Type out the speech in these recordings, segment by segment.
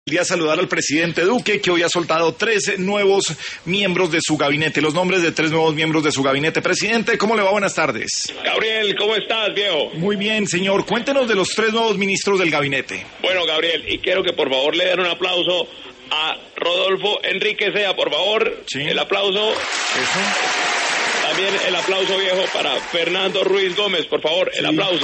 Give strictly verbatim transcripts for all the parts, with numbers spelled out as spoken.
Quería saludar al presidente Duque, que hoy ha soltado tres nuevos miembros de su gabinete, los nombres de tres nuevos miembros de su gabinete. Presidente, ¿cómo le va? Buenas tardes. Gabriel, ¿cómo estás, viejo? Muy bien, señor. Cuéntenos de los tres nuevos ministros del gabinete. Bueno, Gabriel, y quiero que por favor le den un aplauso a Rodolfo Enrique Sea, por favor. Sí. El aplauso. Eso. También el aplauso, viejo, para Fernando Ruiz Gómez, por favor, el Sí. aplauso.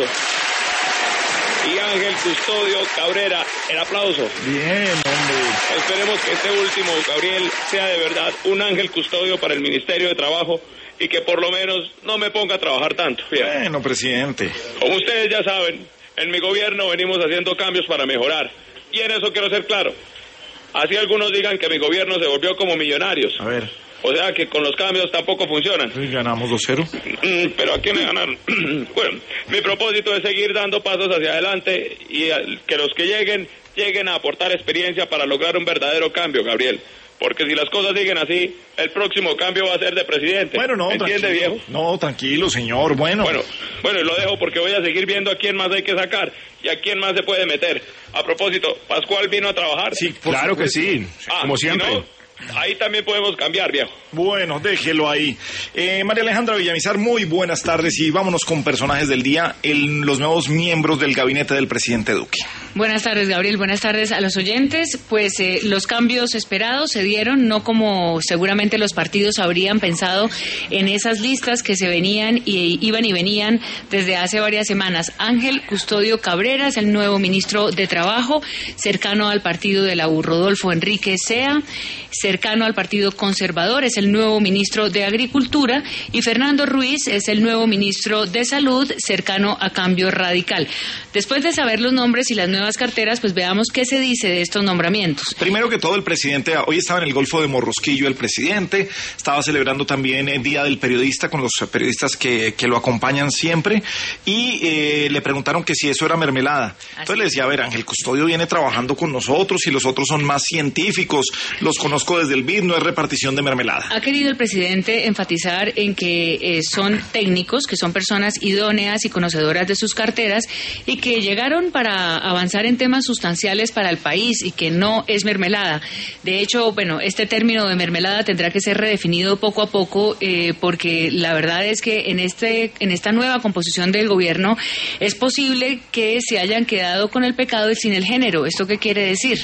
Y Ángel Custodio Cabrera, el aplauso. Bien, hombre. Esperemos que este último, Gabriel, sea de verdad un ángel custodio para el Ministerio de Trabajo y que por lo menos no me ponga a trabajar tanto. Fíjate. Bueno, presidente. Como ustedes ya saben, en mi gobierno venimos haciendo cambios para mejorar. Y en eso quiero ser claro. Así algunos digan que mi gobierno se volvió como Millonarios. A ver. O sea que con los cambios tampoco funcionan. Sí, ganamos dos cero. Mm, Pero ¿a quién me ganaron? Bueno, mi propósito es seguir dando pasos hacia adelante y al- que los que lleguen, lleguen a aportar experiencia para lograr un verdadero cambio, Gabriel. Porque si las cosas siguen así, el próximo cambio va a ser de presidente. Bueno, no, ¿Entiende, tranquilo. viejo? No, tranquilo, señor. Bueno. Bueno, bueno, y lo dejo porque voy a seguir viendo a quién más hay que sacar y a quién más se puede meter. A propósito, ¿Pascual vino a trabajar? Sí, por Claro que supuesto. sí, Ah, como si siempre. no, ahí también podemos cambiar, viejo. Bueno, déjelo ahí. Eh, María Alejandra Villamizar, muy buenas tardes y vámonos con personajes del día, el, los nuevos miembros del gabinete del presidente Duque. Buenas tardes, Gabriel. Buenas tardes a los oyentes. Pues eh, los cambios esperados se dieron, no como seguramente los partidos habrían pensado en esas listas que se venían y iban y venían desde hace varias semanas. Ángel Custodio Cabrera es el nuevo ministro de Trabajo, cercano al partido de la U. Rodolfo Enrique Sea, cercano al Partido Conservador, es el nuevo ministro de Agricultura, y Fernando Ruiz es el nuevo ministro de Salud, cercano a Cambio Radical. Después de saber los nombres y las nuevas carteras, pues veamos qué se dice de estos nombramientos. Primero que todo, el presidente, hoy estaba en el Golfo de Morrosquillo el presidente, estaba celebrando también el Día del Periodista con los periodistas que, que lo acompañan siempre, y eh, le preguntaron que si eso era mermelada. Entonces le decía, a ver, Ángel Custodio viene trabajando con nosotros y los otros son más científicos, los conozco desde el B I D, no es repartición de mermelada. Ha querido el presidente enfatizar en que eh, son técnicos, que son personas idóneas y conocedoras de sus carteras y que llegaron para avanzar en temas sustanciales para el país y que no es mermelada. De hecho, bueno, este término de mermelada tendrá que ser redefinido poco a poco eh, porque la verdad es que en este en esta nueva composición del gobierno es posible que se hayan quedado con el pecado y sin el género. ¿Esto qué quiere decir?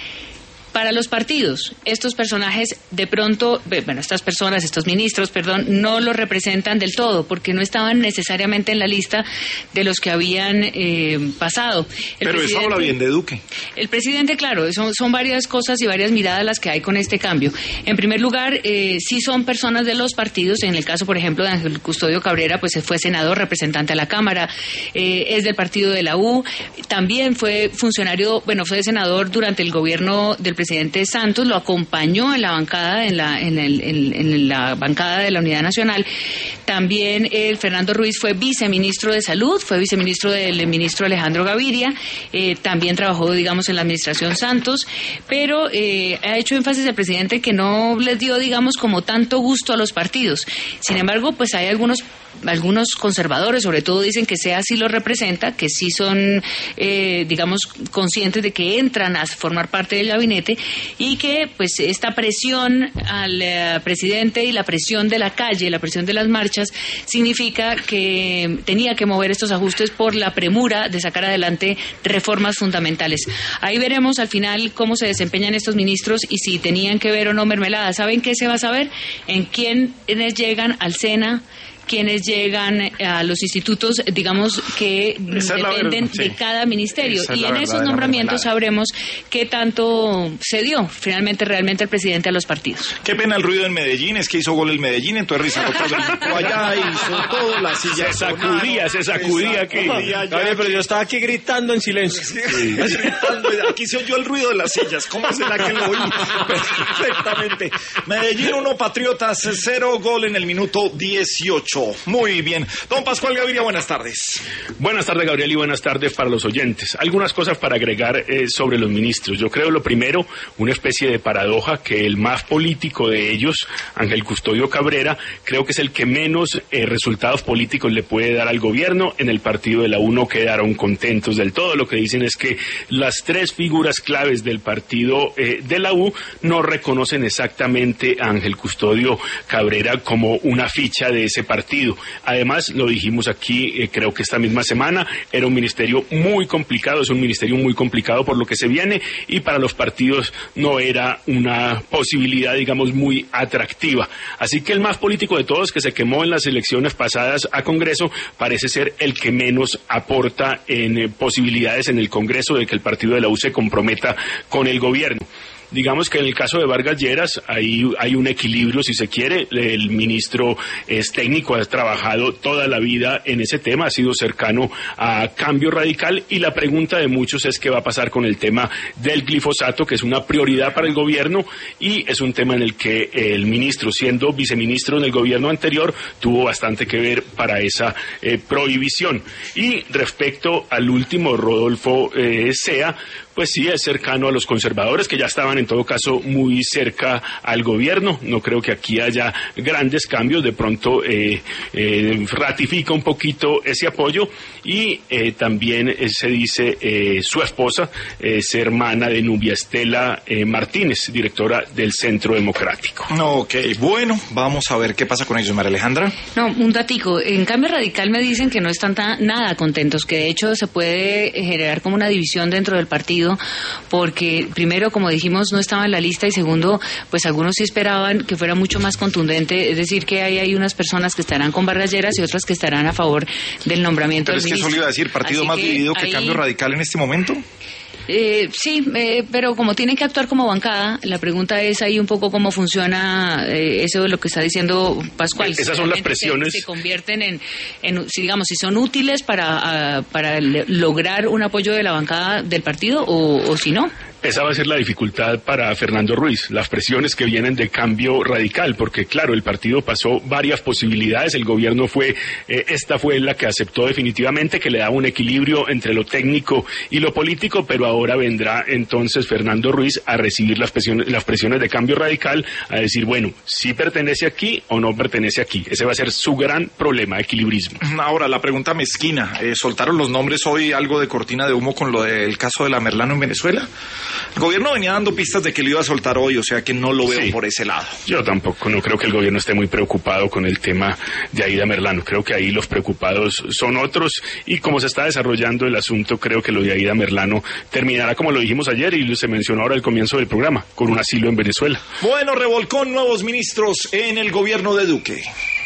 Para los partidos, estos personajes de pronto, bueno, estas personas, estos ministros, perdón, no los representan del todo porque no estaban necesariamente en la lista de los que habían eh, pasado. El Pero eso habla bien de Duque. El presidente, claro, son, son varias cosas y varias miradas las que hay con este cambio. En primer lugar, eh, sí son personas de los partidos, en el caso, por ejemplo, de Ángel Custodio Cabrera, pues fue senador, representante a la Cámara, eh, es del partido de la U, también fue funcionario, bueno, fue senador durante el gobierno del presidente Santos, lo acompañó en la bancada, en la, en el, en, en la bancada de la Unidad Nacional. También el Fernando Ruiz fue viceministro de Salud, fue viceministro del ministro Alejandro Gaviria, eh, también trabajó, digamos, en la administración Santos, pero eh, ha hecho énfasis el presidente que no les dio, digamos, como tanto gusto a los partidos. Sin embargo, pues hay algunos algunos conservadores, sobre todo, dicen que Sea sí lo representa, que sí son, eh, digamos, conscientes de que entran a formar parte del gabinete y que, pues, esta presión al eh, presidente y la presión de la calle, la presión de las marchas, significa que tenía que mover estos ajustes por la premura de sacar adelante reformas fundamentales. Ahí veremos al final cómo se desempeñan estos ministros y si tenían que ver o no mermelada. ¿Saben qué se va a saber? En quiénes llegan al SENA, quienes llegan a los institutos, digamos, que Esa es la dependen verdad, sí. de cada ministerio. Esa es Y la en verdad esos de la nombramientos mermelada. sabremos qué tanto se dio finalmente realmente el presidente a los partidos. Qué pena el ruido en Medellín, es que hizo gol el Medellín, entonces Risarota brincó allá, hizo todo, la silla Se sacudía, se sacudía aquí. Sacudía ya. Gabriel, pero yo estaba aquí gritando en silencio. Sí, gritando, aquí se oyó el ruido de las sillas, ¿cómo será que lo oí? Perfectamente. Medellín uno, Patriotas cero, gol en el minuto dieciocho. Eso, muy bien. Don Pascual Gaviria, buenas tardes. Buenas tardes, Gabriel, y buenas tardes para los oyentes. Algunas cosas para agregar eh, sobre los ministros. Yo creo, lo primero, una especie de paradoja, que el más político de ellos, Ángel Custodio Cabrera, creo que es el que menos eh, resultados políticos le puede dar al gobierno. En el partido de la U no quedaron contentos del todo. Lo que dicen es que las tres figuras claves del partido eh, de la U no reconocen exactamente a Ángel Custodio Cabrera como una ficha de ese partido. Además, lo dijimos aquí, eh, creo que esta misma semana, era un ministerio muy complicado, es un ministerio muy complicado por lo que se viene, y para los partidos no era una posibilidad, digamos, muy atractiva. Así que el más político de todos, que se quemó en las elecciones pasadas a Congreso, parece ser el que menos aporta en eh, posibilidades en el Congreso de que el partido de la U se comprometa con el gobierno. Digamos que en el caso de Vargas Lleras hay, hay un equilibrio, si se quiere. El ministro es técnico, ha trabajado toda la vida en ese tema, ha sido cercano a Cambio Radical, y la pregunta de muchos es qué va a pasar con el tema del glifosato, que es una prioridad para el gobierno, y es un tema en el que el ministro, siendo viceministro en el gobierno anterior, tuvo bastante que ver para esa eh, prohibición. Y respecto al último, Rodolfo eh, Sea, pues sí, es cercano a los conservadores, que ya estaban en todo caso muy cerca al gobierno. No creo que aquí haya grandes cambios. De pronto eh, eh, ratifica un poquito ese apoyo, y eh, también eh, se dice eh, su esposa es eh, hermana de Nubia Estela eh, Martínez, directora del Centro Democrático. Ok, bueno, vamos a ver qué pasa con ellos, María Alejandra. No, un datico. En Cambio Radical me dicen que no están tan, nada contentos, que de hecho se puede generar como una división dentro del partido, porque primero, como dijimos, no estaba en la lista, y segundo, pues algunos sí esperaban que fuera mucho más contundente, es decir, que hay, hay unas personas que estarán con Vargas Lleras y otras que estarán a favor del nombramiento Pero del es que ministro. eso le iba a decir, partido Así más que dividido que ahí... Cambio Radical en este momento. Eh, sí, eh, pero como tienen que actuar como bancada, la pregunta es ahí un poco cómo funciona eh, eso de lo que está diciendo Pascual. Esas son las presiones. Se, se convierten en, en, si digamos, si son útiles para, uh, para lograr un apoyo de la bancada del partido o, o si no. Esa va a ser la dificultad para Fernando Ruiz, las presiones que vienen de Cambio Radical, porque claro, el partido pasó varias posibilidades, el gobierno fue, eh, esta fue la que aceptó definitivamente, que le daba un equilibrio entre lo técnico y lo político, pero ahora vendrá entonces Fernando Ruiz a recibir las presiones, las presiones de Cambio Radical, a decir, bueno, si pertenece aquí o no pertenece aquí. Ese va a ser su gran problema, equilibrismo. Ahora, la pregunta mezquina, eh, ¿soltaron los nombres hoy algo de cortina de humo con lo del caso de la Merlano en Venezuela? El gobierno venía dando pistas de que lo iba a soltar hoy, o sea que no lo veo sí, por ese lado. Yo tampoco, no creo que el gobierno esté muy preocupado con el tema de Aida Merlano. Creo que ahí los preocupados son otros, y como se está desarrollando el asunto, creo que lo de Aida Merlano terminará, como lo dijimos ayer y se mencionó ahora al comienzo del programa, con un asilo en Venezuela. Bueno, revolcón, nuevos ministros en el gobierno de Duque.